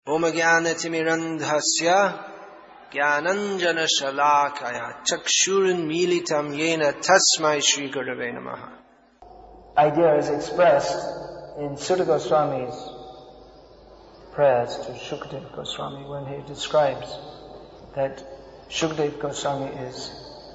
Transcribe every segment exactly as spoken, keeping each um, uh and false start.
Om Jnanatimirandhasya Jnananjana Shalakaya Chakshurun Militam Yena Tasmai Shri Gurave Namaha. Idea is expressed in Sutta Goswami's prayers to Shukdev Goswami when he describes that Shukdev Goswami is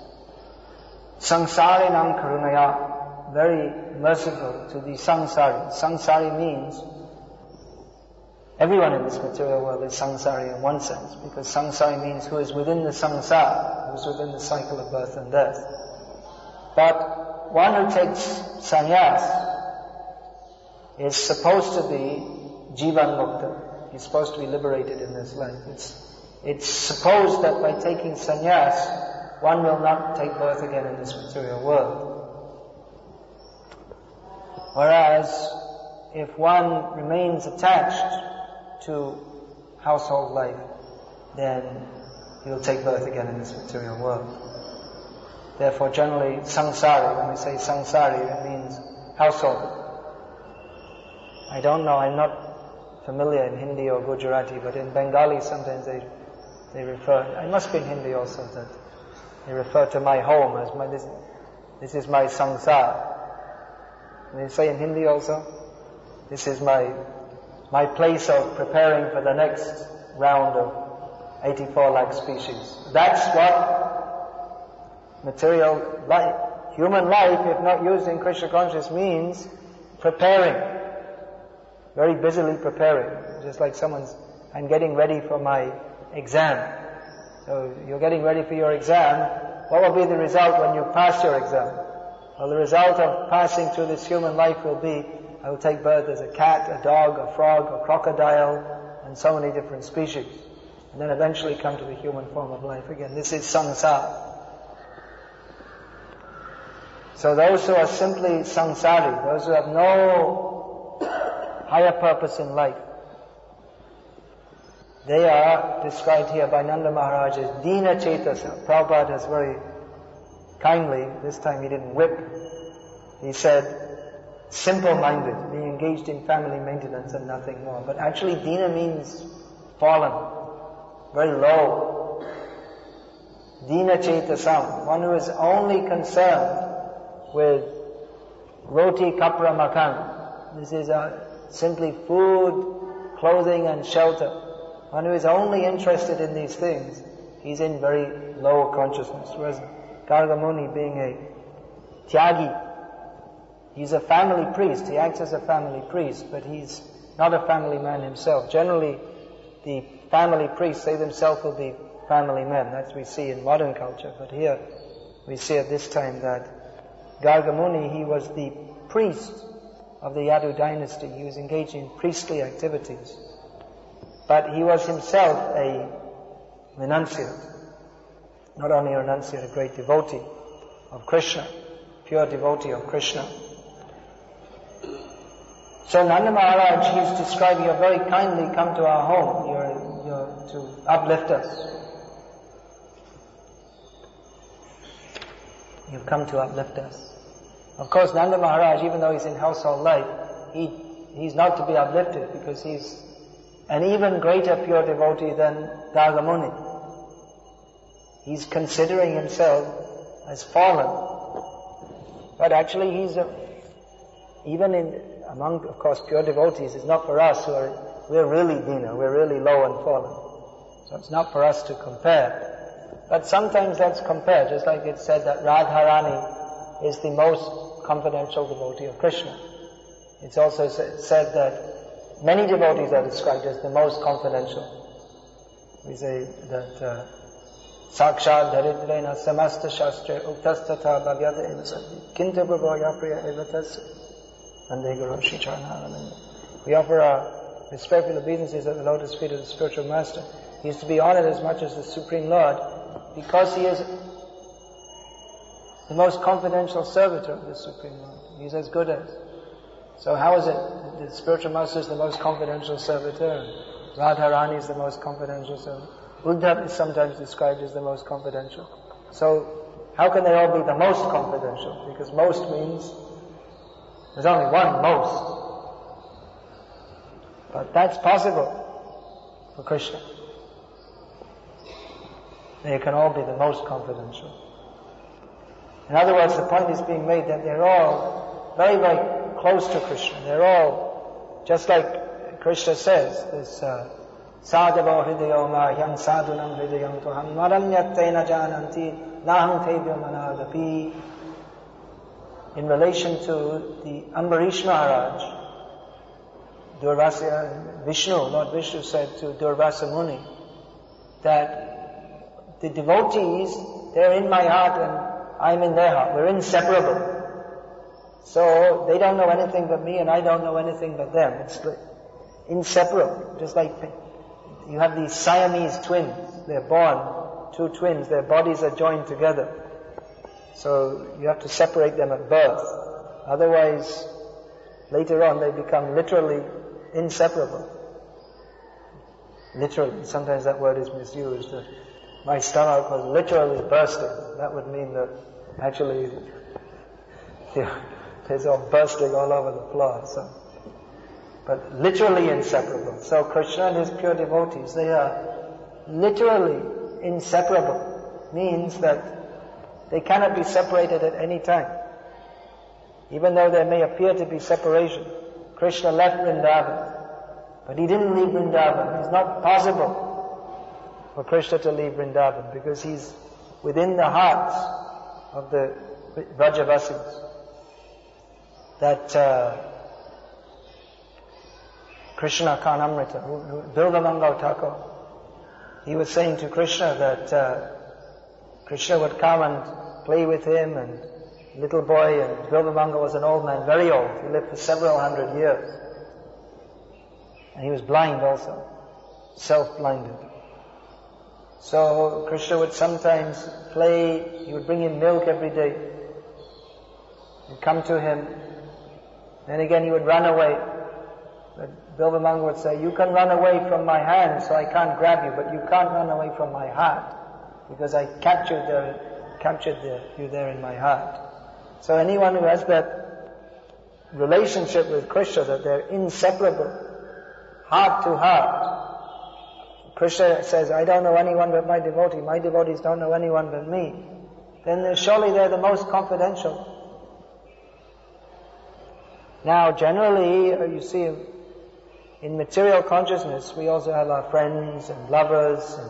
Samsarinam Karunaya, very merciful to the Samsari. Samsari means everyone in this material world is Samsari in one sense, because Samsari means who is within the Samsara, who is within the cycle of birth and death. But one who takes sannyas is supposed to be Jivan Mukta. He's supposed to be liberated in this life. It's, it's supposed that by taking sannyas, one will not take birth again in this material world. Whereas, if one remains attached to household life, then he will take birth again in this material world. Therefore, generally, samsari, when we say samsari, it means household. I don't know, I'm not familiar in Hindi or Gujarati, but in Bengali sometimes they they refer, I must be in Hindi also, that they refer to my home as my, this, this is my samsar. And they say in Hindi also, this is my, my place of preparing for the next round of eighty-four lakh species. That's what material life, human life, if not used in Krishna consciousness, means preparing. Very busily preparing. Just like someone's, I'm getting ready for my exam. So you're getting ready for your exam. What will be the result when you pass your exam? Well, the result of passing through this human life will be, I will take birth as a cat, a dog, a frog, a crocodile, and so many different species. And then eventually come to the human form of life again. This is samsara. So those who are simply samsari, those who have no higher purpose in life, they are described here by Nanda Maharaj as Dina Cetasa. Prabhupada has very kindly, this time he didn't whip, he said, simple-minded, being engaged in family maintenance and nothing more. But actually Dina means fallen, very low. Dina Cetasam, one who is only concerned with roti kapra makan. This is a simply food, clothing and shelter. One who is only interested in these things, he's in very low consciousness. Whereas Garga Muni, being a tyagi, he's a family priest, he acts as a family priest, but he's not a family man himself. Generally, the family priests, they themselves will be family men. That's what we see in modern culture. But here, we see at this time that Garga Muni, he was the priest of the Yadu dynasty. He was engaged in priestly activities. But he was himself a renunciate. Not only a renunciate, a great devotee of Krishna, pure devotee of Krishna. So Nanda Maharaj, he's describing, you're very kindly come to our home, you're, you're to uplift us. You've come to uplift us. Of course, Nanda Maharaj, even though he's in household life, he he's not to be uplifted because he's an even greater pure devotee than Garga Muni. He's considering himself as fallen. But actually he's a, even in among, of course, pure devotees, it's not for us who are, we're really dina, we're really low and fallen. So it's not for us to compare. But sometimes that's compared, just like it's said that Radharani is the most confidential devotee of Krishna. It's also said that many devotees are described as the most confidential. We say that Sakshat Dharidrena Samasta Shastra Uktastata Bhavyata Evasati Kinta Prabhaya Priya Evatas Vande Guru Shri Charanarana. We offer our respectful obeisances at the lotus feet of the spiritual master. He is to be honored as much as the Supreme Lord because he is the most confidential servitor of the Supreme Lord. He is as good as. So how is it the spiritual master is the most confidential servitor and Radharani is the most confidential servitor? Uddhav is sometimes described as the most confidential. So how can they all be the most confidential? Because most means there's only one most. But that's possible. for Krishna. They can all be the most confidential. In other words, the point is being made that they're all very, very close to Krishna. They're all, just like Krishna says, this Sadhavo hridayo mahyam sadhunam hridayam tuham maranyatena jananti naham tebhyo managapi. In relation to the Ambarish Maharaj, Durvasa, Vishnu, Lord Vishnu said to Durvasa Muni that the devotees, they're in my heart and I'm in their heart. We're inseparable. So they don't know anything but me and I don't know anything but them. It's inseparable. Just like you have these Siamese twins. They're born, two twins. Their bodies are joined together. So you have to separate them at birth. Otherwise, later on they become literally inseparable. Literally. Sometimes that word is misused. My stomach was literally bursting. That would mean that actually it's all bursting all over the floor. So, but literally inseparable. So Krishna and his pure devotees, they are literally inseparable. Means that they cannot be separated at any time. Even though there may appear to be separation. Krishna left Vrindavan, but he didn't leave Vrindavan. It's not possible for Krishna to leave Vrindavan because he's within the hearts of the Vrajavasis. That uh, Krishna Kanamrita, Bilvamangal Thakur, he was saying to Krishna that uh, Krishna would come and play with him, and little boy, and Bilvamanga was an old man, very old. He lived for several hundred years. And he was blind also, self-blinded. So Krishna would sometimes play, he would bring him milk every day. He'd come to him, then again he would run away. But Bilvamanga would say, you can run away from my hand, so I can't grab you, but you can't run away from my heart. Because I captured the, captured the, you there in my heart. So anyone who has that relationship with Krishna, that they're inseparable, heart to heart. Krishna says, I don't know anyone but my devotee, my devotees don't know anyone but me. Then surely they're the most confidential. Now generally, you see, in material consciousness, we also have our friends and lovers, and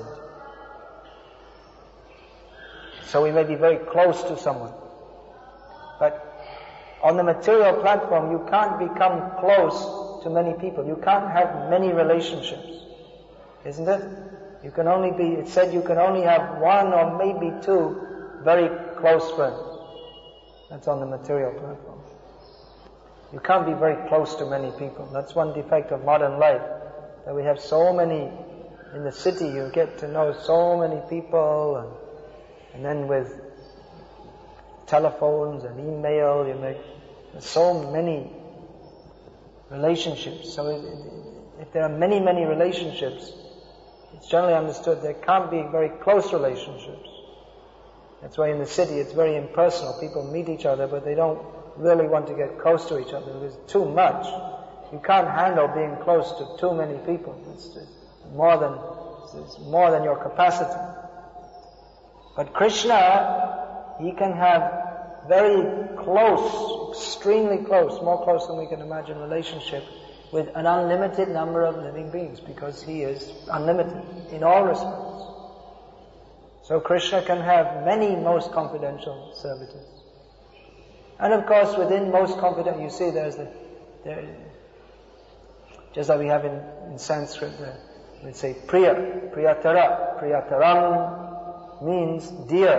so we may be very close to someone. But on the material platform, you can't become close to many people. You can't have many relationships. Isn't it? You can only be, it said you can only have one or maybe two very close friends. That's on the material platform. You can't be very close to many people. That's one defect of modern life. That we have so many, in the city you get to know so many people, and And then with telephones and email, you make so many relationships. So if, if there are many, many relationships, it's generally understood there can't be very close relationships. That's why in the city it's very impersonal. People meet each other, but they don't really want to get close to each other. There's too much. You can't handle being close to too many people. It's, it's more than it's more than your capacity. But Krishna, he can have very close, extremely close, more close than we can imagine, relationship with an unlimited number of living beings, because he is unlimited in all respects. So Krishna can have many most confidential servitors. And of course, within most confidential, you see there's the, there, just like we have in, in Sanskrit, the, we say Priya, Priyatara, Priyataram, means dear,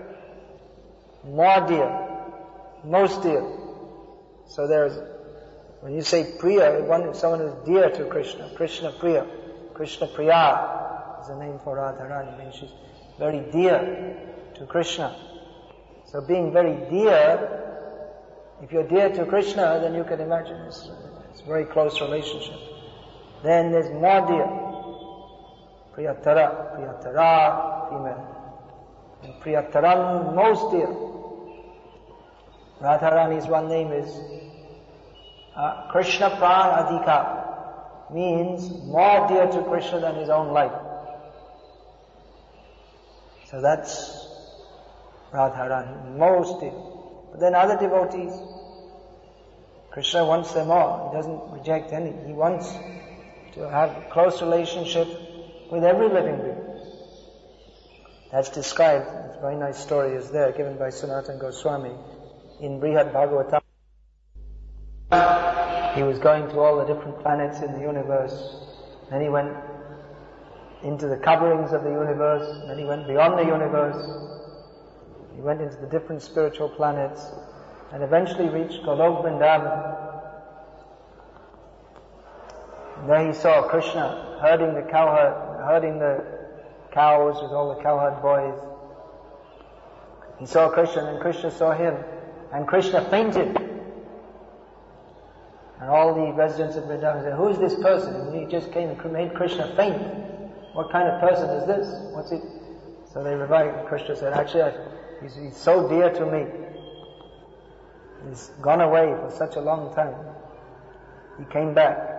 more dear, most dear. So there's, when you say Priya, one, someone who's dear to Krishna, Krishna Priya, Krishna Priya is a name for Radharani, means she's very dear to Krishna. So being very dear, if you're dear to Krishna, then you can imagine it's, it's a very close relationship. Then there's more dear. Priyatara, Priyatara, female. And Priyataram, most dear. Radharani's one name is uh, Krishna Pran Adhika. means more dear to Krishna than his own life. So that's Radharani, most dear. But then other devotees, Krishna wants them all. He doesn't reject any. He wants to have a close relationship with every living being. That's described, it's a very nice story is there, given by Sanatana Goswami in Brihad Bhagavatam. He was going to all the different planets in the universe. Then he went into the coverings of the universe. Then he went beyond the universe. He went into the different spiritual planets and eventually reached Golok Vrindavan. And there he saw Krishna herding the cowherd, herding the cows with all the cowherd boys. He saw Krishna and Krishna saw him. And Krishna fainted. And all the residents of Vrindavan said, "Who is this person?" And he just came and made Krishna faint. What kind of person is this? What's it? So they revived. Krishna said, "Actually, he's, he's so dear to me. He's gone away for such a long time. He came back."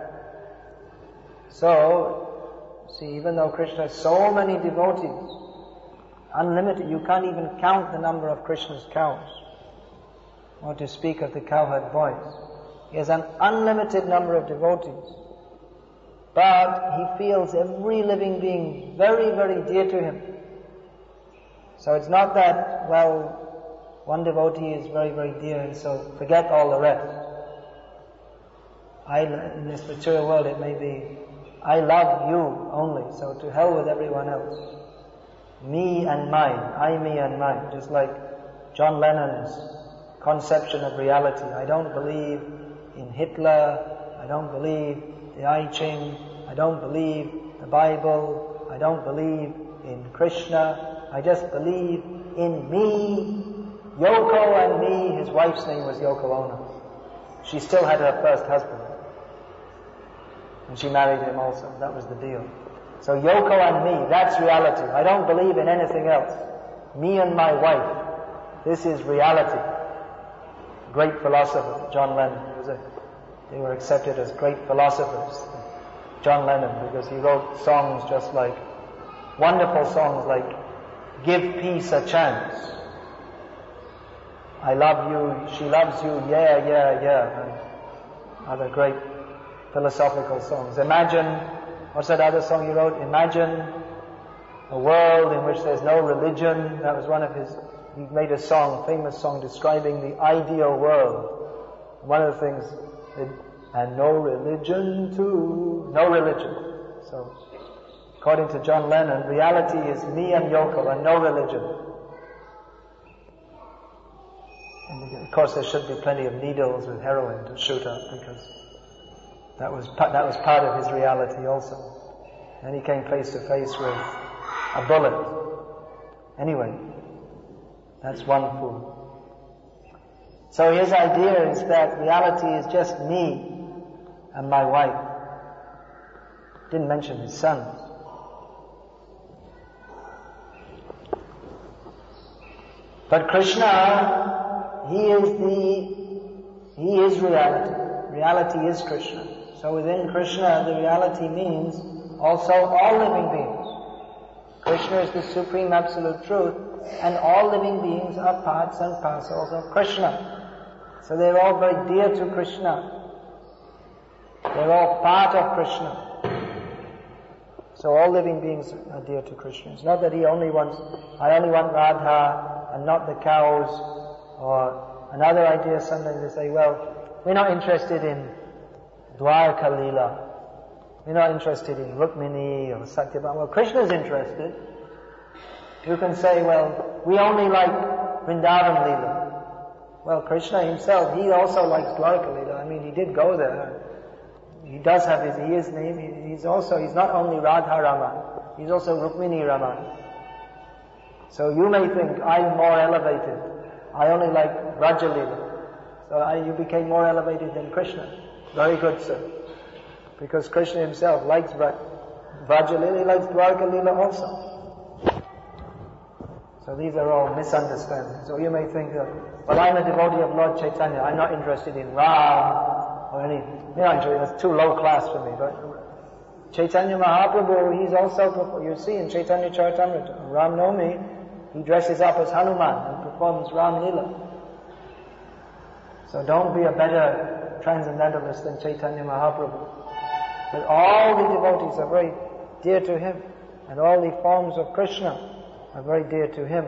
So, see, even though Krishna has so many devotees, unlimited, you can't even count the number of Krishna's cows, or to speak of the cowherd boys. He has an unlimited number of devotees. But he feels every living being very, very dear to him. So it's not that, well, one devotee is very, very dear and so forget all the rest. I, in this material world it may be, I love you only, so to hell with everyone else. Me and mine, I, me and mine, just like John Lennon's conception of reality. I don't believe in Hitler, I don't believe the I Ching, I don't believe the Bible, I don't believe in Krishna, I just believe in me, Yoko and me. His wife's name was Yoko Ono. She still had her first husband. And she married him also. That was the deal. So Yoko and me, that's reality. I don't believe in anything else. Me and my wife, this is reality. Great philosopher, John Lennon. He was a, they were accepted as great philosophers. John Lennon, because he wrote songs just like, wonderful songs like, "Give Peace a Chance," "I Love You," "She Loves You," "Yeah, Yeah, Yeah," and other great philosophical songs. Imagine, what's that other song he wrote? Imagine a world in which there's no religion. That was one of his, he made a song, a famous song describing the ideal world. One of the things, it, and no religion too, no religion. So, according to John Lennon, reality is me and Yoko and no religion. And of course there should be plenty of needles with heroin to shoot up, because that was, that was part of his reality also. And he came face to face with a bullet. Anyway, that's one fool. So his idea is that reality is just me and my wife. Didn't mention his sons. But Krishna, he is the, he is reality. Reality is Krishna. So within Krishna, the reality means also all living beings. Krishna is the supreme absolute truth, and all living beings are parts and parcels of Krishna. So they're all very dear to Krishna. They're all part of Krishna. So all living beings are dear to Krishna. It's not that he only wants, I only want Radha and not the cows, or another idea sometimes they say, well, we're not interested in Dwarka Leela. We're not interested in Rukmini or Satyabhama. Well, Krishna's interested. You can say, well, we only like Vrindavan Leela. Well, Krishna himself, he also likes Dwarka Leela. I mean, he did go there. He does have his, he is name, he's also, he's not only Radha Raman, he's also Rukmini Raman. So you may think, I'm more elevated. I only like Raja Leela. So I, you became more elevated than Krishna. Very good, sir. Because Krishna himself likes Raja Leela, he likes Dwarka Leela also. So these are all misunderstandings. So you may think, uh, well, I'm a devotee of Lord Chaitanya, I'm not interested in Ram, or any, you know, actually that's too low class for me, but Chaitanya Mahaprabhu, he's also, you see in Chaitanya Charitamrita, Ram Navami, he dresses up as Hanuman and performs Ram Lila. So don't be a better transcendentalist than Chaitanya Mahaprabhu. But all the devotees are very dear to him, and all the forms of Krishna are very dear to him.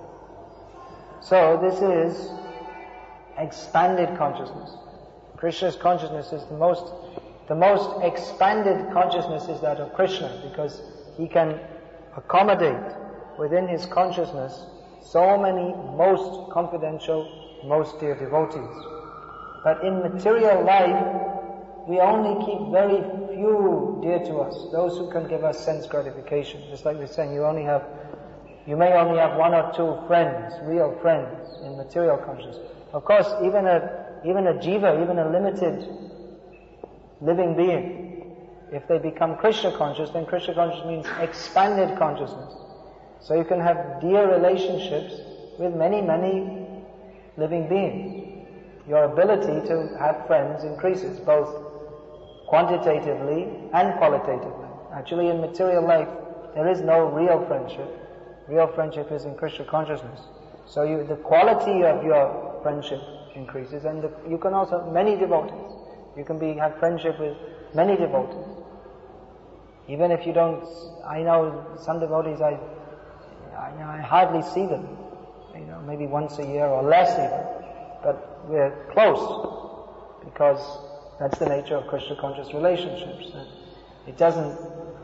So this is expanded consciousness. Krishna's consciousness is the most, the most expanded consciousness is that of Krishna, because he can accommodate within his consciousness so many most confidential, most dear devotees. But in material life, we only keep very few dear to us, those who can give us sense gratification. Just like we're saying, you only have, you may only have one or two friends, real friends, in material consciousness. Of course, even a, even a jiva, even a limited living being, if they become Krishna conscious, then Krishna conscious means expanded consciousness. So you can have dear relationships with many, many living beings. Your ability to have friends increases, both quantitatively and qualitatively. Actually, in material life, there is no real friendship. Real friendship is in Krishna consciousness. So you, the quality of your friendship increases, and the, you can also, many devotees. You can be, have friendship with many devotees. Even if you don't, I know some devotees, I, I, you know, I hardly see them. You know, maybe once a year or less even. But we're close, because that's the nature of Krishna conscious relationships. It doesn't,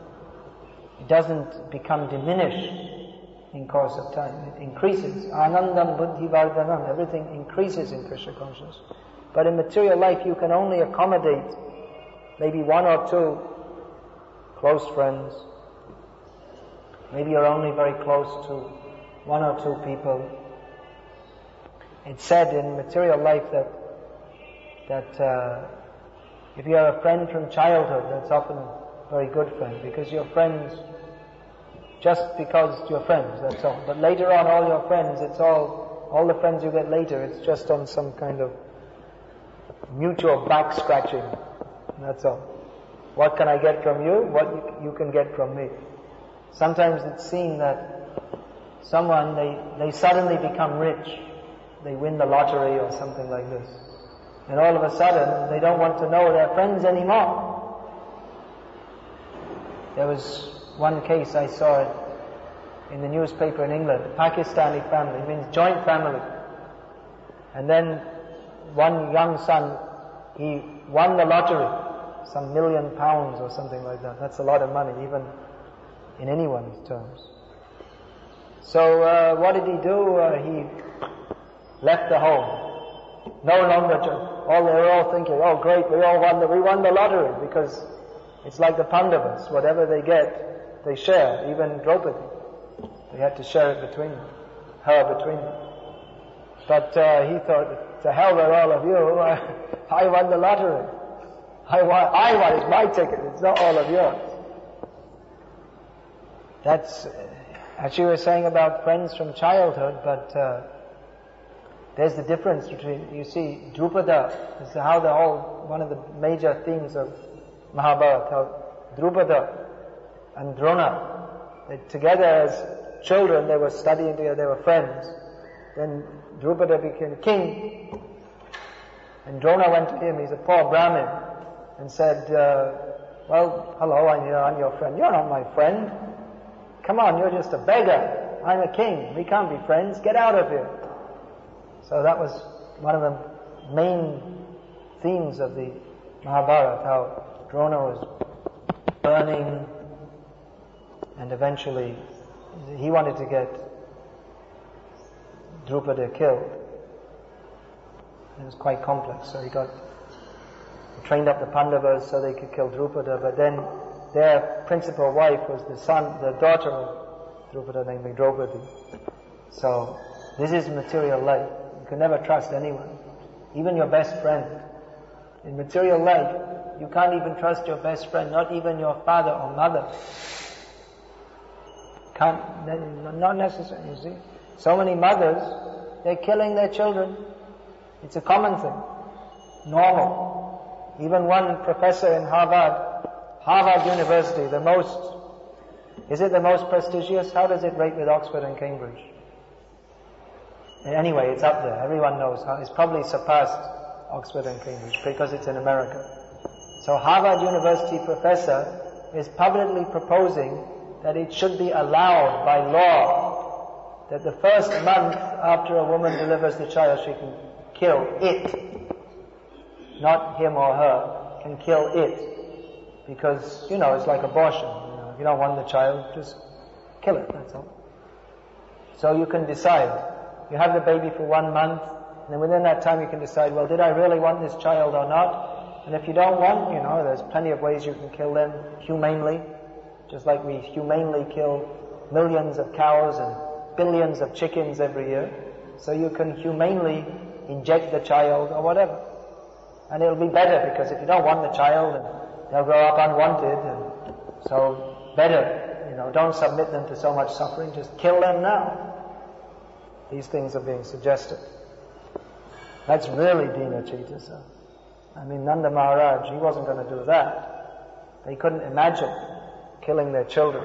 it doesn't become diminished in course of time. It increases. Anandam buddhi vardhanam. Everything increases in Krishna consciousness. But in material life, you can only accommodate maybe one or two close friends. Maybe you're only very close to one or two people. It's said in material life that that uh, if you are a friend from childhood, that's often a very good friend, because you're friends just because you're friends, that's all. But later on, all your friends, it's all, all the friends you get later, it's just on some kind of mutual back scratching, that's all. What can I get from you? What you, you can get from me. Sometimes it's seen that someone, they, they suddenly become rich. They win the lottery or something like this. And all of a sudden, they don't want to know their friends anymore. There was one case, I saw it in the newspaper in England, a Pakistani family, it means joint family. And then one young son, he won the lottery, some million pounds or something like that. That's a lot of money, even in anyone's terms. So uh, what did he do? Uh, he left the home. No longer, all they were all thinking, oh great, we all won the, we won the lottery, because it's like the Pandavas, whatever they get, they share, even Draupadi. They had to share it between them, her between them. But uh, he thought, to hell with all of you, I, I won the lottery. I won, I won, it's my ticket, it's not all of yours. That's, as you were saying about friends from childhood, but uh, there's the difference between, you see, Drupada, this is how the whole, one of the major themes of Mahabharata, how Drupada and Drona, they, together as children, they were studying together, they were friends. Then Drupada became king, and Drona went to him, he's a poor Brahmin, and said, uh, well, hello, I'm your, I'm your friend. You're not my friend. Come on, you're just a beggar. I'm a king. We can't be friends. Get out of here. So that was one of the main themes of the Mahabharata, how Drona was burning, and eventually he wanted to get Drupada killed. It was quite complex, so he got he trained up the Pandavas so they could kill Drupada, but then their principal wife was the son, the daughter of Drupada, named Draupadi. So this is material life. You can never trust anyone, even your best friend. In material life, you can't even trust your best friend, not even your father or mother. Can't, not necessary, you see. So many mothers, they're killing their children. It's a common thing. Normal. Even one professor in Harvard, Harvard University, the most, is it the most prestigious? How does it rate with Oxford and Cambridge? Anyway, it's up there. Everyone knows. It's probably surpassed Oxford and Cambridge because it's in America. So Harvard University professor is publicly proposing that it should be allowed by law that the first month after a woman delivers the child, she can kill it. Not him or her, can kill it. Because, you know, it's like abortion. You know, if you don't want the child, just kill it, that's all. So you can decide. You have the baby for one month, and then within that time you can decide, well, did I really want this child or not? And if you don't want, you know, there's plenty of ways you can kill them humanely, just like we humanely kill millions of cows and billions of chickens every year. So you can humanely inject the child or whatever. And it'll be better, because if you don't want the child, then they'll grow up unwanted, and so better, you know, don't submit them to so much suffering, just kill them now. These things are being suggested. That's really Dina Chaitanya. I mean, Nanda Maharaj, he wasn't going to do that. They couldn't imagine killing their children.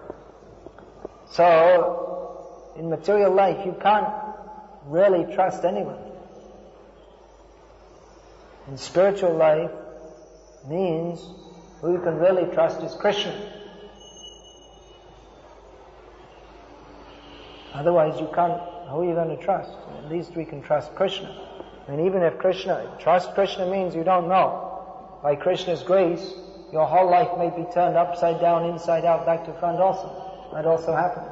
So, in material life, you can't really trust anyone. In spiritual life, means who you can really trust is Krishna. Otherwise, you can't. Who are you going to trust? At least we can trust Krishna. I mean, even if Krishna, trust Krishna means you don't know. By Krishna's grace, your whole life may be turned upside down, inside out, back to front also. That also happens.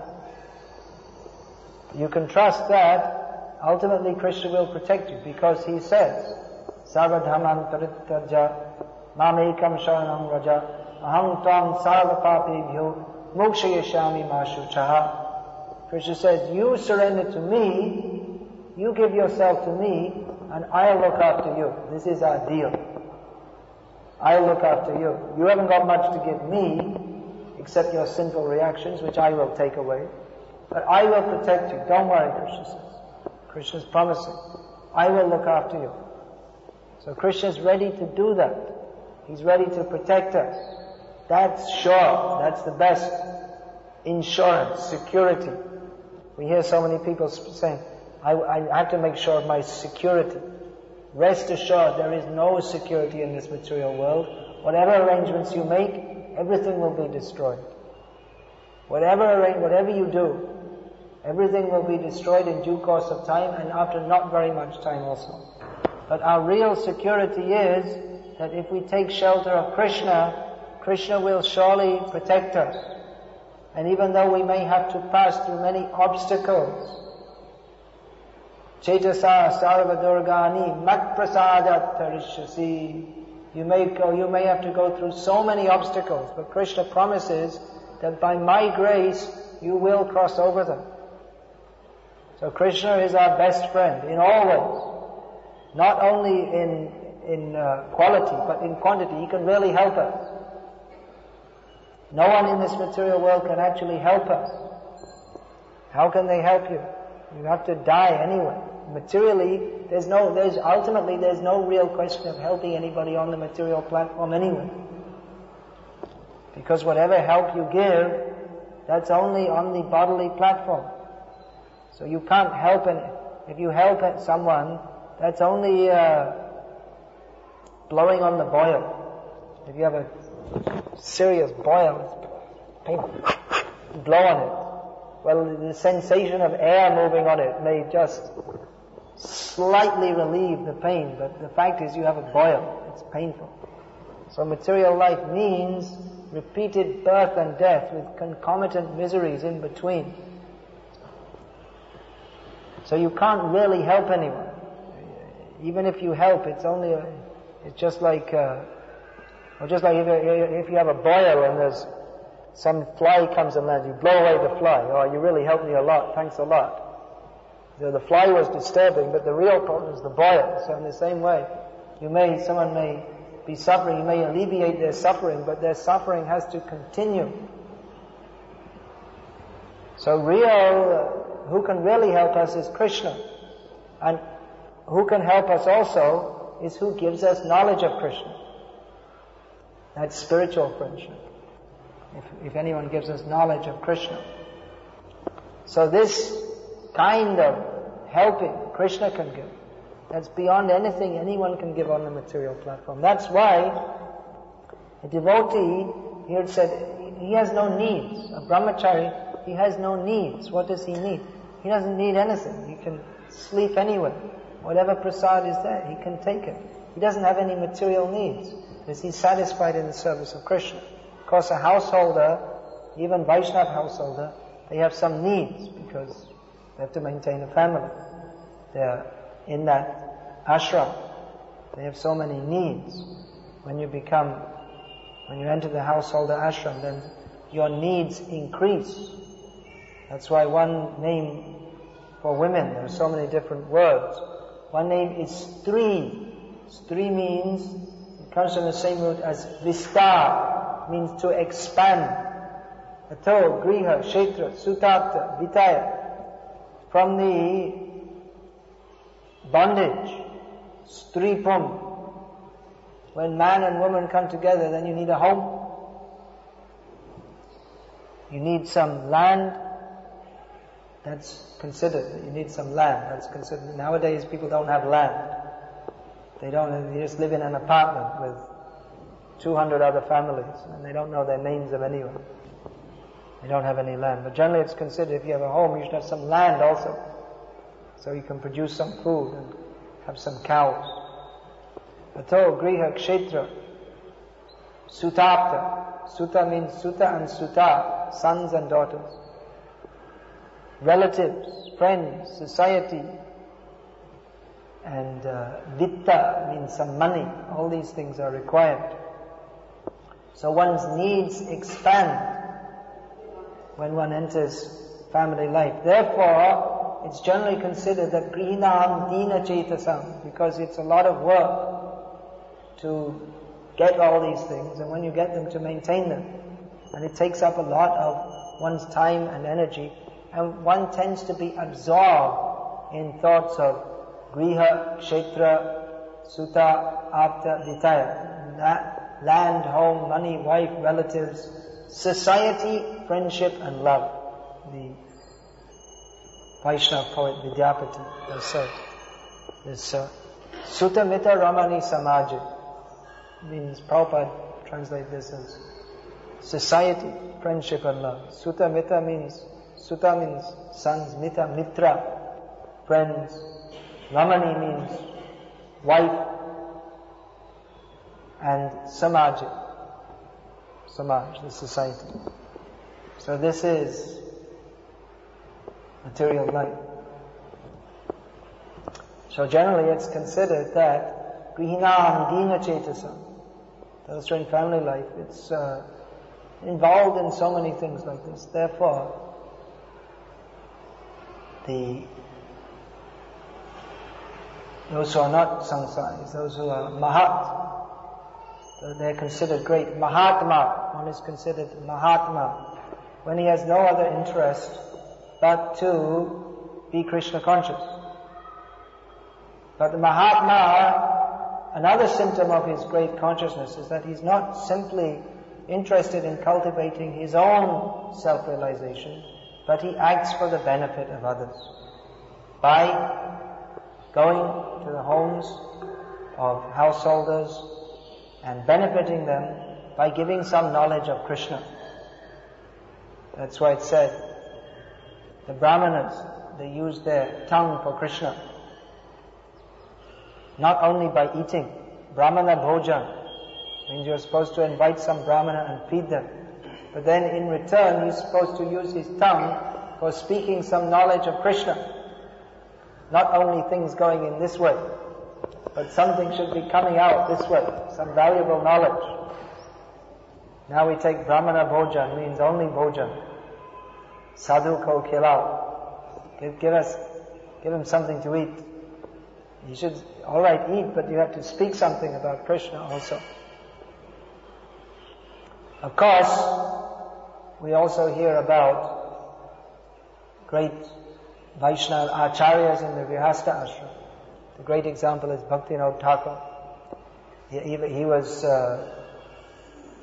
You can trust that ultimately Krishna will protect you, because he says, Sarvadhaman Tarityaja Mamekam Sharanam Raja Aham Tvam Sarvapapibhyo Mokshayashami Mashuchaha. Krishna says, you surrender to me, you give yourself to me, and I'll look after you. This is our deal. I'll look after you. You haven't got much to give me, except your sinful reactions, which I will take away. But I will protect you. Don't worry, Krishna says. Krishna's promising. I will look after you. So Krishna's ready to do that. He's ready to protect us. That's sure. That's the best insurance, security. We hear so many people saying, I, I have to make sure of my security. Rest assured, there is no security in this material world. Whatever arrangements you make, everything will be destroyed. Whatever arrange, whatever you do, everything will be destroyed in due course of time, and after not very much time also. But our real security is that if we take shelter of Krishna, Krishna will surely protect us. And even though we may have to pass through many obstacles, Chaitasa sarvadurgani mat prasadat tarishyasi. You may go, you may have to go through so many obstacles, but Krishna promises that by my grace you will cross over them. So Krishna is our best friend in all ways. Not only in in uh, quality, but in quantity. He can really help us. No one in this material world can actually help us. How can they help you? You have to die anyway. Materially, there's no, there's ultimately there's no real question of helping anybody on the material platform anyway. Because whatever help you give, that's only on the bodily platform. So you can't help an, if you help someone, that's only uh, blowing on the boil. If you have a serious boil, it's painful. Blow on it. Well, the sensation of air moving on it may just slightly relieve the pain, but the fact is you have a boil. It's painful. So material life means repeated birth and death with concomitant miseries in between. So you can't really help anyone. Even if you help, it's only a, it's just like, uh, or just like if, if you have a boil and there's some fly comes and lands, you blow away the fly. Oh, you really helped me a lot. Thanks a lot. So the fly was disturbing, but the real problem is the boil. So in the same way, you may, someone may be suffering, you may alleviate their suffering, but their suffering has to continue. So real, who can really help us is Krishna. And who can help us also is who gives us knowledge of Krishna. That's spiritual friendship. If, if anyone gives us knowledge of Krishna. So this kind of helping Krishna can give, that's beyond anything anyone can give on the material platform. That's why a devotee, here it said, he has no needs. A brahmachari, he has no needs. What does he need? He doesn't need anything. He can sleep anywhere. Whatever prasad is there, he can take it. He doesn't have any material needs, because he's satisfied in the service of Krishna. Of course, a householder, even Vaishnava householder, they have some needs, because they have to maintain a family. They're in that ashram. They have so many needs. When you become, when you enter the householder ashram, then your needs increase. That's why one name for women, there are so many different words. One name is Stri. Stri means, it comes from the same root as Vistar, means to expand. Ato, Griha, Kshetra, Sutapta, Vitaya. From the bondage, Stripum. When man and woman come together, then you need a home. You need some land. That's considered. You need some land. That's considered. Nowadays, people don't have land. They don't. They just live in an apartment with two hundred other families, and they don't know their names of anyone. They don't have any land. But generally, it's considered if you have a home, you should have some land also, so you can produce some food and have some cows. Ato, Griha, Kshetra, Sutapta. Suta means Suta and Suta, sons and daughters. Relatives, friends, society. And uh, Vitta means some money. All these things are required. So one's needs expand when one enters family life. Therefore, it's generally considered that Grihinam Dina Chetasam, because it's a lot of work to get all these things, and when you get them, to maintain them. And it takes up a lot of one's time and energy, and one tends to be absorbed in thoughts of Griha, Kshetra, Suta, Apta, Vitaya. That land, home, money, wife, relatives, society, friendship and love. The Vaishnava poet Vidyapati has said this uh, Sutta Mita Ramani Samaji means, Prabhupada translate this as society, friendship and love. Sutta Mita means, Sutta means sons, Mita, Mitra, friends. Ramani means wife, and Samaji, Samaj, the society. So this is material life. So generally it's considered that Grihinam Dina Chetasam, those who are in family life, it's uh, involved in so many things like this. Therefore, the those who are not samsaris, those who are mahat, they're considered great. Mahatma, one is considered Mahatma, when he has no other interest but to be Krishna conscious. But the Mahatma, another symptom of his great consciousness is that he's not simply interested in cultivating his own self-realization, but he acts for the benefit of others by going to the homes of householders and benefiting them by giving some knowledge of Krishna. That's why it said, the Brahmanas, they use their tongue for Krishna. Not only by eating. Brahmana bhojan means you're supposed to invite some Brahmana and feed them. But then in return, he's supposed to use his tongue for speaking some knowledge of Krishna. Not only things going in this way, but something should be coming out this way, some valuable knowledge. Now we take Brahmana bhojan, means only bhojan. Sadhu ko khilao. Give, give us, give him something to eat. You should, alright, eat, but you have to speak something about Krishna also. Of course, we also hear about great Vaishnava acharyas in the Grihastha ashram. The great example is Bhaktivinoda Thakur. He, he, he was uh,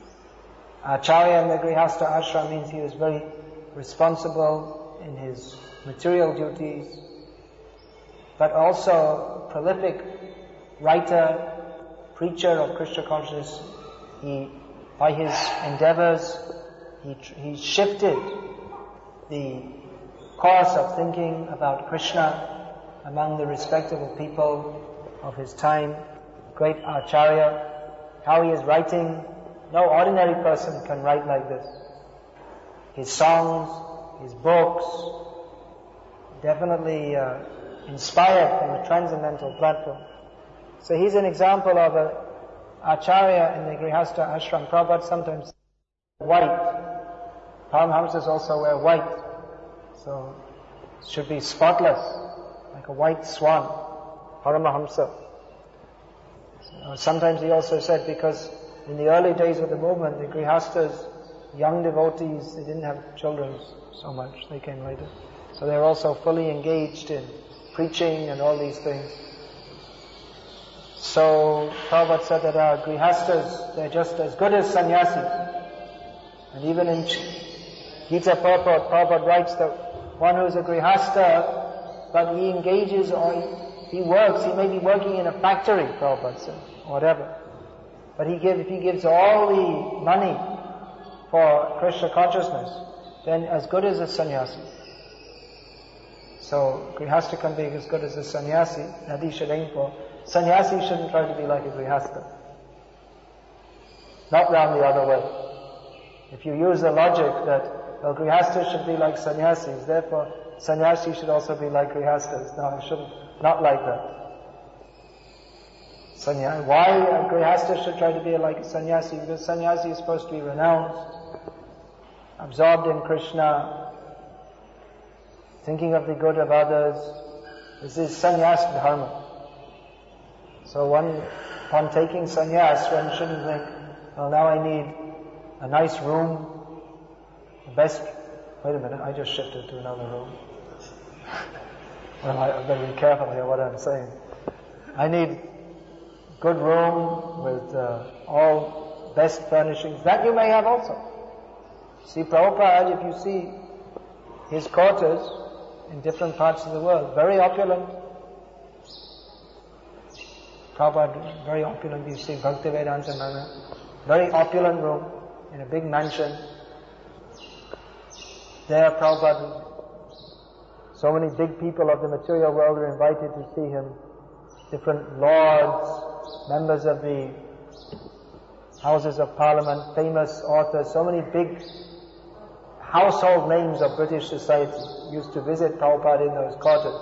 Acharya in the Grihastha ashram means he was very responsible in his material duties, but also a prolific writer, preacher of Krishna consciousness. He, by his endeavors, he, he shifted the course of thinking about Krishna among the respectable people of his time. Great Acharya, how he is writing, no ordinary person can write like this. His songs, his books, definitely uh, inspired from a transcendental platform. So he's an example of an Acharya in the Grihastha ashram. Prabhupada sometimes white. Paramhamsas also wear white. So it should be spotless, like a white swan. Paramahamsa. So sometimes he also said, because in the early days of the movement, the Grihasthas, young devotees, they didn't have children so much, they came later. So they were also fully engaged in preaching and all these things. So Prabhupada said that our Grihasthas, they're just as good as sannyasis. And even in Gita Purport, Prabhupada writes that one who is a Grihastha, but he engages or he, he works, he may be working in a factory, Prabhupada said, whatever. But he give, if he gives all the money for Krishna consciousness, then as good as a sannyasi. So Grihastha can be as good as a sannyasi. Nadi should aim for. Sannyasi shouldn't try to be like a Grihastha. Not round the other way. If you use the logic that, well, Grihasthas should be like sannyasis, therefore sannyasis should also be like Grihasthas. No, it shouldn't. Not like that. Sannyasi. Why a Grihastha should try to be like a sannyasi? Because sannyasi is supposed to be renounced, absorbed in Krishna, thinking of the good of others. This is sannyas dharma. So one, upon taking sannyas, one shouldn't think, well, now I need a nice room, the best. Wait a minute, I just shifted to another room. Well, I better be careful here what I'm saying. I need good room with uh, all best furnishings. That you may have also. See, Prabhupada, if you see his quarters in different parts of the world, very opulent. Prabhupada, very opulent. You see Bhaktivedanta Mana, very opulent room in a big mansion. There, Prabhupada, so many big people of the material world are invited to see him. Different lords, members of the Houses of Parliament, famous authors, so many big household names of British society used to visit Prabhupada in those quarters.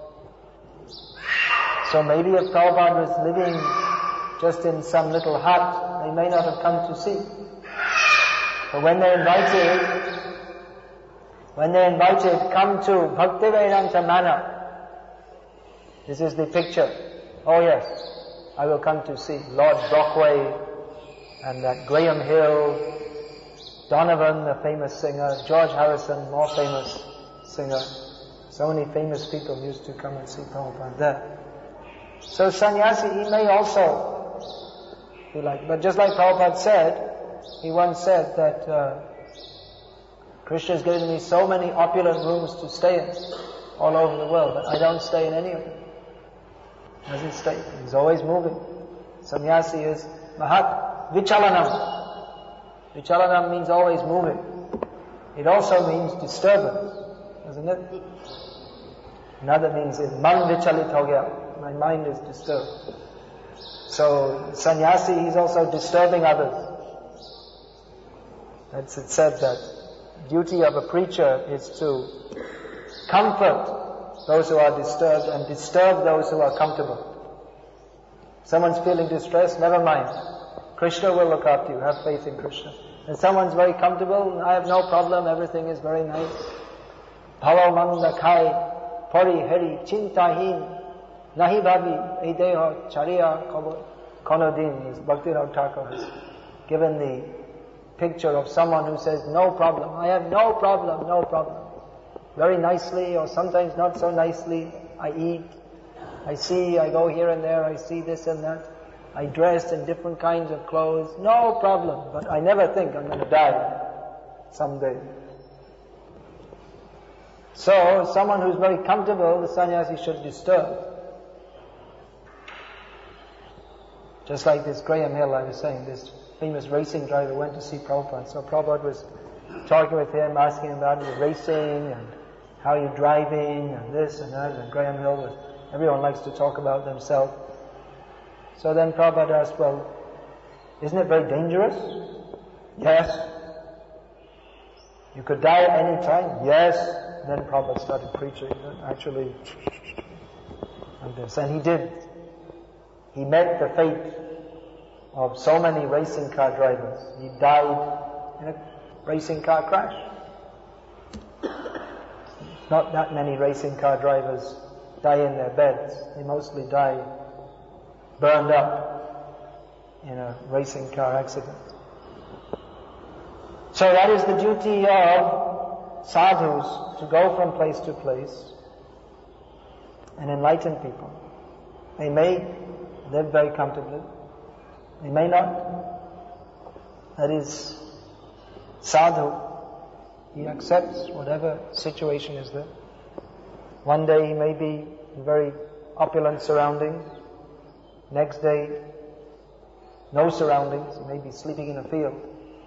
So maybe if Prabhupada was living just in some little hut, they may not have come to see. But when they're invited, when they're invited, come to Bhaktivedanta Mana. This is the picture. Oh yes, I will come to see Lord Brockway and that Graham Hill, Donovan, the famous singer, George Harrison, more famous singer. So many famous people used to come and see Prabhupada there. So sannyasi, he may also be like, but just like Prabhupada said, he once said that uh, Krishna has given me so many opulent rooms to stay in all over the world, but I don't stay in any of them. He doesn't stay. He's always moving. Sannyasi is Mahat Vichalanam. Vichalanam means always moving. It also means disturbance, doesn't it? Another means Man Vichalit ho gaya. My mind is disturbed. So sannyasi, he's also disturbing others. That's it said that duty of a preacher is to comfort those who are disturbed and disturb those who are comfortable. Someone's feeling distressed, never mind. Krishna will look after you. Have faith in Krishna. And someone's very comfortable, I have no problem, everything is very nice. Bhava manda khai, pari heri, chintahin, nahi bhabi, edeho, chariya, konodin. Bhaktivinoda Thakur has given the picture of someone who says, no problem, I have no problem, no problem. Very nicely, or sometimes not so nicely, I eat, I see, I go here and there, I see this and that. I dress in different kinds of clothes, no problem. But I never think I'm going to die someday. So, someone who's very comfortable, the sannyasi should disturb. Just like this Graham Hill, I was saying, this famous racing driver went to see Prabhupada. So Prabhupada was talking with him, asking about the racing and how you're driving and this and that. And Graham Hill was, everyone likes to talk about themselves. So then Prabhupada asked, well, isn't it very dangerous? Yes. You could die at any time? Yes. Then Prabhupada started preaching, actually, like this. And he did. He met the fate of so many racing car drivers. He died in a racing car crash. Not that many racing car drivers die in their beds. They mostly die burned up in a racing car accident. So that is the duty of sadhus, to go from place to place and enlighten people. They may live very comfortably. They may not. That is sadhu. He accepts whatever situation is there. One day he may be in very opulent surroundings. Next day, no surroundings. He may be sleeping in a field.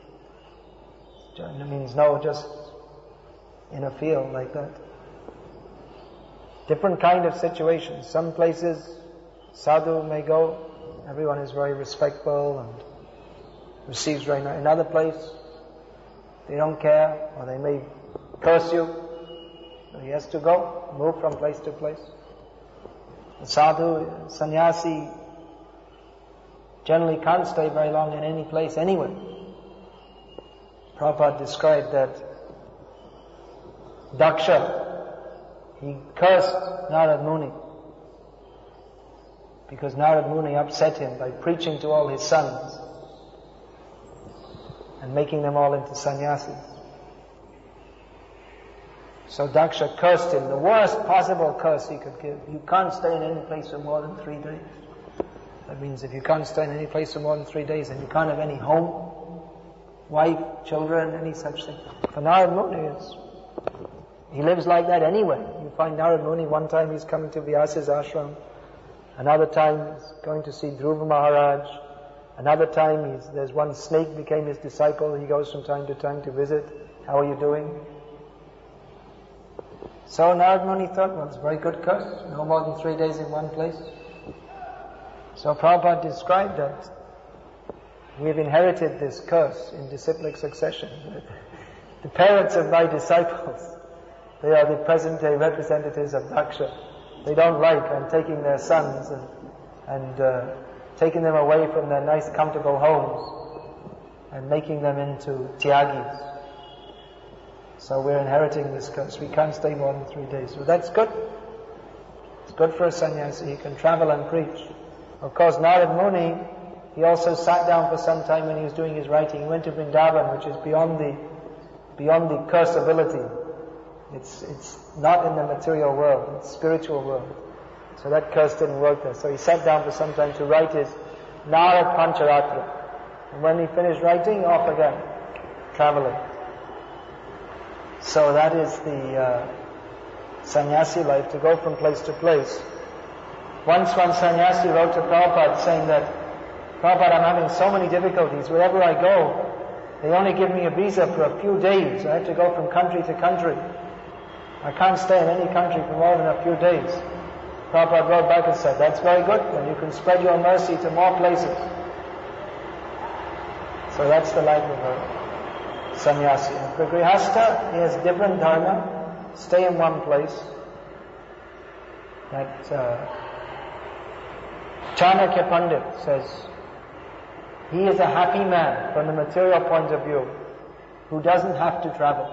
It means no, just in a field like that. Different kind of situations. Some places sadhu may go, everyone is very respectful and receives very nice. Another place, they don't care, or they may curse you. So he has to go, move from place to place. The sadhu, sannyasi, generally can't stay very long in any place anyway. Prabhupada described that Daksha, he cursed Narad Muni because Narad Muni upset him by preaching to all his sons and making them all into sannyasis. So Daksha cursed him, the worst possible curse he could give. You can't stay in any place for more than three days. That means if you can't stay in any place for more than three days, then you can't have any home, wife, children, any such thing. For Narad Muni, it's, he lives like that anyway. You find Narad Muni, one time he's coming to Vyasa's ashram, another time he's going to see Dhruva Maharaj, another time he's, there's one snake became his disciple, he goes from time to time to visit. How are you doing? So Narad Muni thought, well, it's a very good curse, no more than three days in one place. So Prabhupada described that we've inherited this curse in disciplic succession. The parents of my disciples, they are the present-day representatives of Daksha. They don't like I'm taking their sons and, and uh, taking them away from their nice, comfortable homes and making them into tyagis. So we're inheriting this curse. We can't stay more than three days. So that's good. It's good for a sannyasi. He can travel and preach. Of course, Narad Muni, he also sat down for some time when he was doing his writing. He went to Vrindavan, which is beyond the beyond the curse ability. It's it's not in the material world, it's spiritual world. So that curse didn't work there. So he sat down for some time to write his Narad Pancharatra. And when he finished writing, off again, traveling. So that is the uh, sannyasi life, to go from place to place. Once one sannyasi wrote to Prabhupada saying that, Prabhupada, I'm having so many difficulties. Wherever I go, they only give me a visa for a few days. I have to go from country to country. I can't stay in any country for more than a few days. Prabhupada wrote back and said, that's very good, then you can spread your mercy to more places. So that's the life of a sannyasi. And for grihastha, he has different dharma, stay in one place. That uh, Chanakya Pandit says, he is a happy man from the material point of view who doesn't have to travel,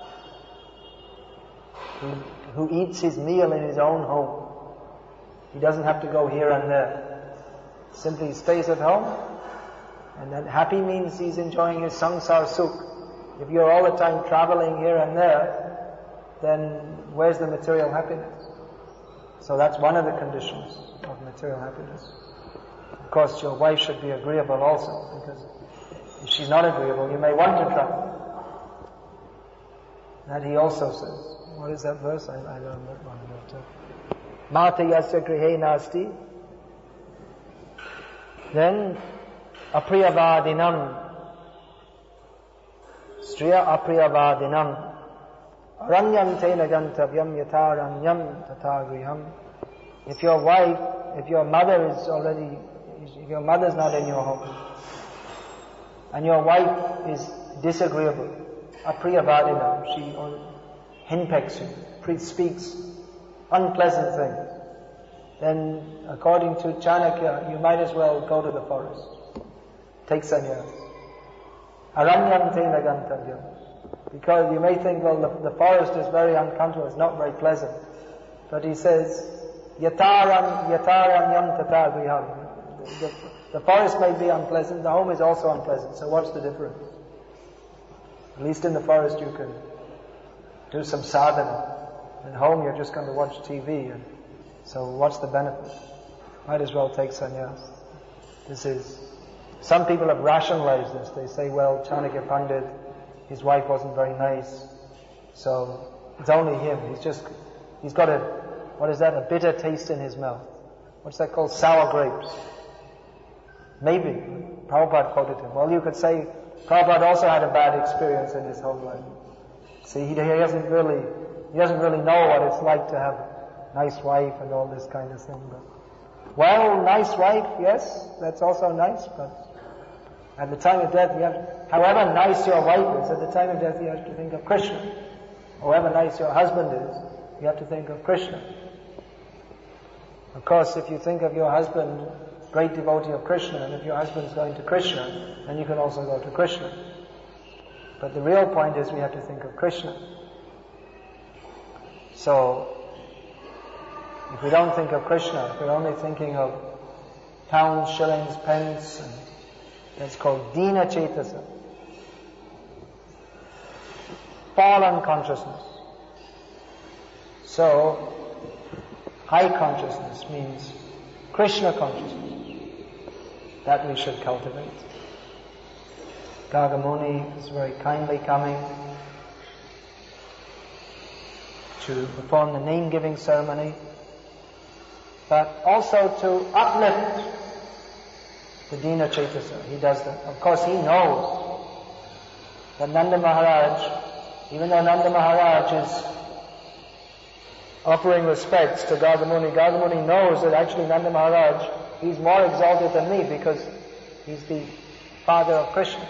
who, who eats his meal in his own home. He doesn't have to go here and there. Simply stays at home, and then happy means he's enjoying his samsara sukh. If you're all the time traveling here and there, then where's the material happiness? So that's one of the conditions of material happiness. Of course, your wife should be agreeable also, because if she's not agreeable, you may want to try. That he also says. What is that verse? I, I don't know. Mata yasya grihe nasti. Then, apriyavadinam. Striya apriyavadinam. Aranyam tena gantavyam yataranyam tatagriham. If your wife, if your mother is already, if your mother is not in your home, and your wife is disagreeable, apriyavadinam, she henpecks you, speaks unpleasant things, then according to Chanakya, you might as well go to the forest. Take sannyas. Aranyam tena gantavyam. Because you may think, well, the, the forest is very uncomfortable, it's not very pleasant. But he says, yataram yataram yam tatagriham. The, the forest may be unpleasant, the home is also unpleasant, so what's the difference? At least in the forest you can do some sadhana. At home you're just going to watch T V, and so what's the benefit? Might as well take sannyas. This is, some people have rationalized this. They say, well, Chanakya Pandit, his wife wasn't very nice, so it's only him. He's just, he's got a, what is that, a bitter taste in his mouth. What's that called? Sour grapes. Maybe. Prabhupada quoted him. Well, you could say, Prabhupada also had a bad experience in his home life. See, he, he doesn't really, he doesn't really know what it's like to have a nice wife and all this kind of thing. But, well, nice wife, yes, that's also nice, but at the time of death, you have, however nice your wife is, at the time of death you have to think of Krishna. However nice your husband is, you have to think of Krishna. Of course, if you think of your husband, great devotee of Krishna, and if your husband's going to Krishna, then you can also go to Krishna. But the real point is we have to think of Krishna. So, if we don't think of Krishna, if we're only thinking of pounds, shillings, pence, and that's called Dina Cetasa. Fallen consciousness. So, high consciousness means Krishna consciousness. That we should cultivate. Gargamuni is very kindly coming to perform the name-giving ceremony, but also to uplift the Dina Cetasa. He does that. Of course, he knows that Nanda Maharaj, even though Nanda Maharaj is offering respects to Gargamuni, Gargamuni knows that actually Nanda Maharaj, he's more exalted than me because he's the father of Krishna.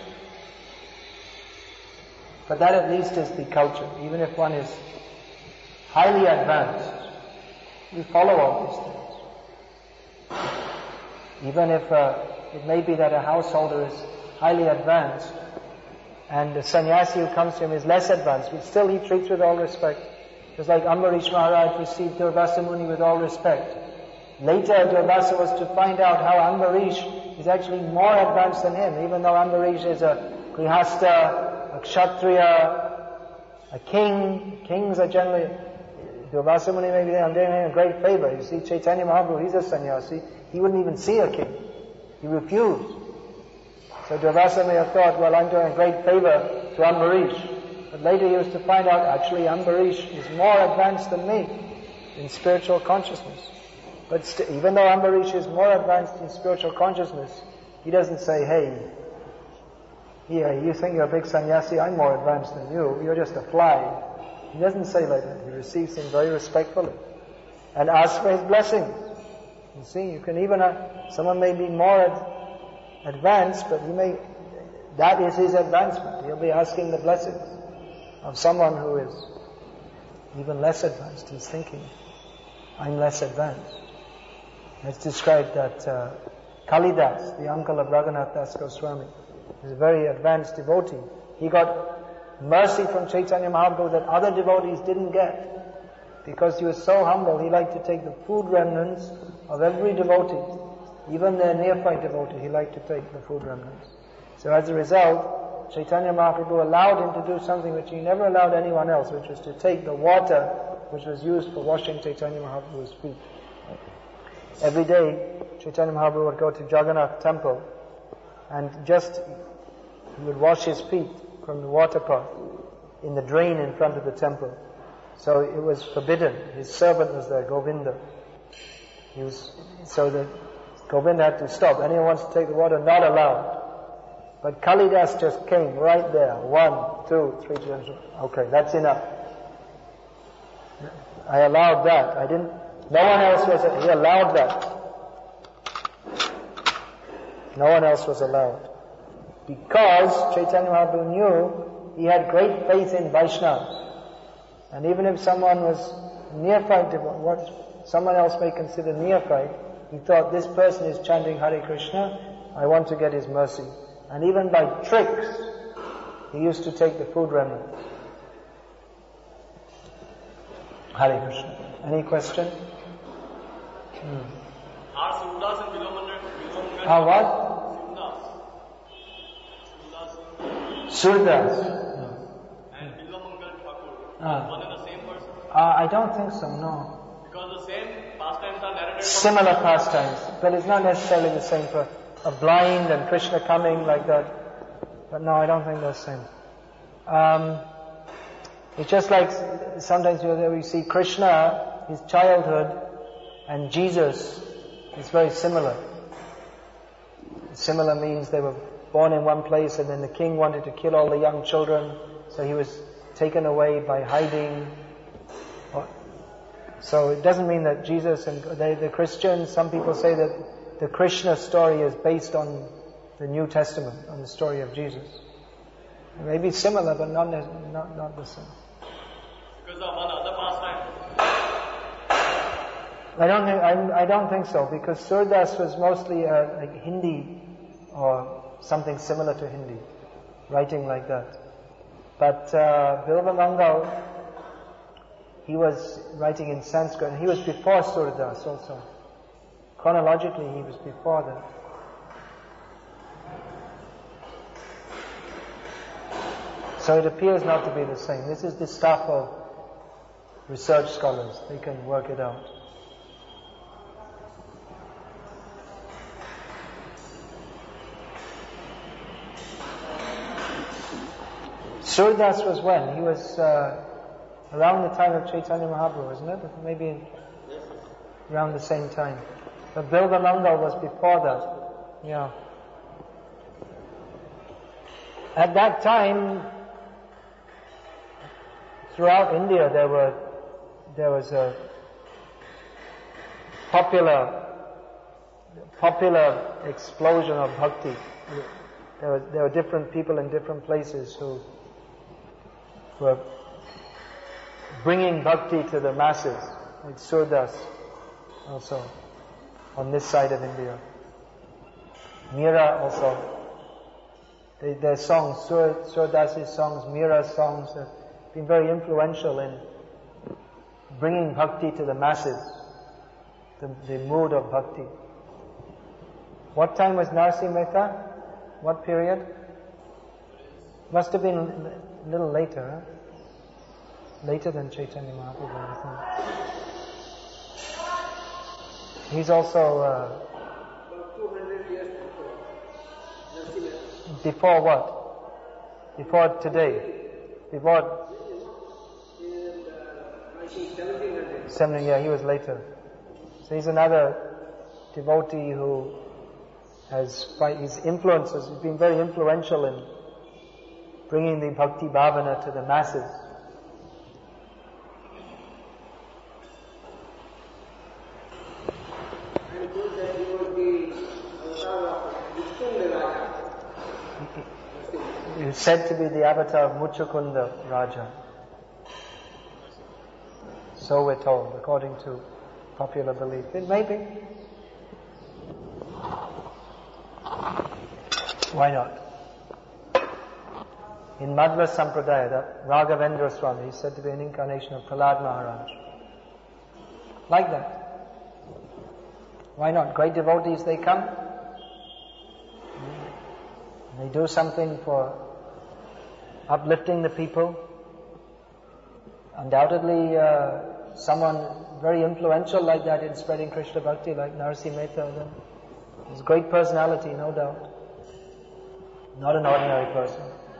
But that at least is the culture. Even if one is highly advanced, we follow all these things. Even if uh, it may be that a householder is highly advanced and the sannyasi who comes to him is less advanced, but still he treats with all respect. Just like Ambarish Maharaj received Durvasa Muni with all respect. Later Durvasa was to find out how Ambarish is actually more advanced than him, even though Ambarish is a grihasta, a kshatriya, a king. Kings are generally, Durvasa Muni may be there, I'm doing him a great favor. You see, Chaitanya Mahaprabhu, he's a sannyasi, he wouldn't even see a king. He refused. So Durvasa may have thought, well, I'm doing a great favor to Ambarish. But later he was to find out, actually Ambarish is more advanced than me in spiritual consciousness. But st- even though Ambarish is more advanced in spiritual consciousness, he doesn't say, hey, here, you think you're a big sannyasi, I'm more advanced than you, you're just a fly. He doesn't say like that. He receives him very respectfully and asks for his blessing. You see, you can even, uh, someone may be more ad- advanced, but he may, that is his advancement. He'll be asking the blessings of someone who is even less advanced. He's thinking, I'm less advanced. It's described that uh, Kalidas, the uncle of Raghunath Das Goswami, is a very advanced devotee. He got mercy from Chaitanya Mahaprabhu that other devotees didn't get. Because he was so humble, he liked to take the food remnants of every devotee. Even the neophyte devotee, he liked to take the food remnants. So as a result, Chaitanya Mahaprabhu allowed him to do something which he never allowed anyone else, which was to take the water which was used for washing Chaitanya Mahaprabhu's feet. Every day Chaitanya Mahaprabhu would go to Jagannath temple and just, he would wash his feet from the water pot in the drain in front of the temple. So it was forbidden. His servant was there, Govinda. He was, so that Govinda had to stop. Anyone wants to take the water, not allowed. But Kalidas just came right there. One, two, three, okay, that's enough. I allowed that. I didn't, no one else was, he allowed that. No one else was allowed. Because Chaitanya Mahaprabhu knew he had great faith in Vaishnavas. And even if someone was neophyte, what someone else may consider neophyte, he thought, this person is chanting Hare Krishna, I want to get his mercy. And even by tricks, he used to take the food remnant. Hare Krishna. Any question? Hmm. Are Surdas and Vilomangal? Are what? Surdas. And Vilomangal Thakur. Ah. One and the same person? Uh, I don't think so, no. Because the same pastimes are narrated. Similar pastimes, but it's not necessarily the same for a blind and Krishna coming like that. But no, I don't think they're the same. Um, it's just like sometimes we see Krishna, his childhood, and Jesus is very similar. Similar means they were born in one place and then the king wanted to kill all the young children, so he was taken away by hiding. So it doesn't mean that Jesus and they, the Christians, some people say that the Krishna story is based on the New Testament, on the story of Jesus. It may be similar, but not not, not the same. Because of one other pastime. I don't think, I, I don't think so, because Surdas was mostly uh, like Hindi or something similar to Hindi, writing like that. But uh, Bilva Mangal, he was writing in Sanskrit, and he was before Surdas also. Chronologically, he was before that. So it appears not to be the same. This is the stuff of research scholars. They can work it out. Surdas was when? He was uh, around the time of Chaitanya Mahaprabhu, isn't it? Maybe around the same time. But Bilva Mangal was before that. Yeah. At that time, throughout India, there were there was a popular popular explosion of bhakti. There were there were different people in different places who were bringing bhakti to the masses, like Surdas also on this side of India. Meera also. They, their songs, Sur, Surdas's songs, Meera's songs, have been very influential in bringing bhakti to the masses, the, the mood of bhakti. What time was Narsi Mehta? What period? Must have been a little later, huh? Later than Chaitanya Mahaprabhu, I think. He's also uh, before what? Before today? Before seventeen, yeah, he was later. So he's another devotee who has, by his influences, he's been very influential in bringing the bhakti bhavana to the masses. He is said to be the avatar of Muchukunda Raja. So we're told, according to popular belief. It may be. Why not? In Madhva Sampradaya, that Raghavendra Swami is said to be an incarnation of Prahlad Maharaj. Like that. Why not? Great devotees, they come. They do something for uplifting the people. Undoubtedly, uh, someone very influential like that in spreading Krishna Bhakti, like Narsi Mehta, then he's a great personality, no doubt. Not an ordinary person.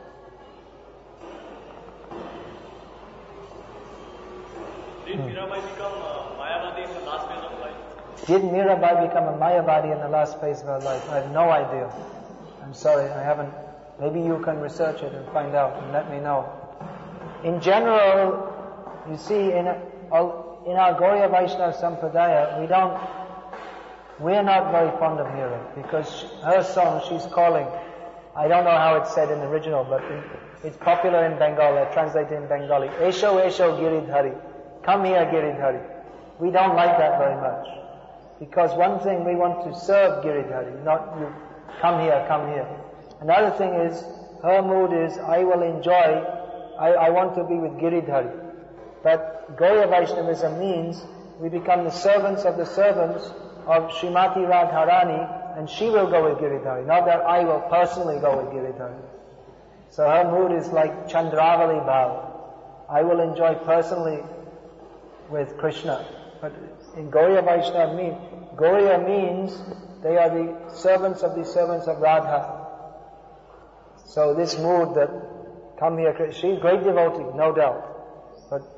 Did Mirabai become uh, Mayavadi in the last phase of life? Did Mirabai become a Mayavadi in the last phase of her life? I have no idea. I'm sorry, I haven't. Maybe you can research it and find out and let me know. In general, you see, in, a, in our Gauriya Vaishnava Sampradaya, we don't, we're not very fond of Mira, because she, her song, she's calling, I don't know how it's said in the original, but in, it's popular in Bengal, I translate it in Bengali, Esho Esho Giridhari, come here Giridhari. We don't like that very much, because one thing, we want to serve Giridhari, not you, come here, come here. Another thing is, her mood is, I will enjoy, I, I want to be with Giridhari. But Gauriya Vaishnavism means we become the servants of the servants of Srimati Radharani, and she will go with Giridhari, not that I will personally go with Giridhari. So her mood is like Chandravali Bhav. I will enjoy personally with Krishna. But in Gauriya Vaishnava mean, Gauriya means they are the servants of the servants of Radha. So this mood that come here, she's great devotee, no doubt, but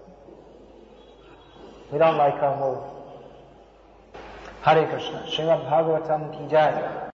we don't like her mood. Hare Krishna. Srimad Bhagavatam ki jai.